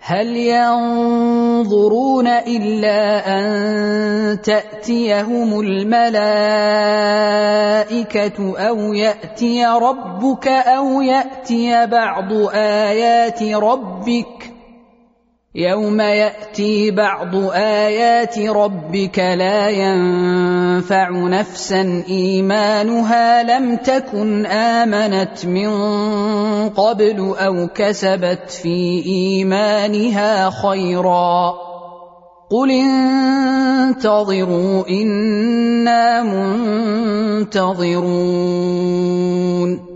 هل ينظرون إلا أن تأتيهم الملائكة أو يأتي ربك أو يأتي بعض آيات ربك يوم يأتي بعض آيات ربك لا ينفع نفسا إيمانها لم تكن آمنت من قبل أو كسبت في إيمانها خيرا قل انتظروا إنا منتظرون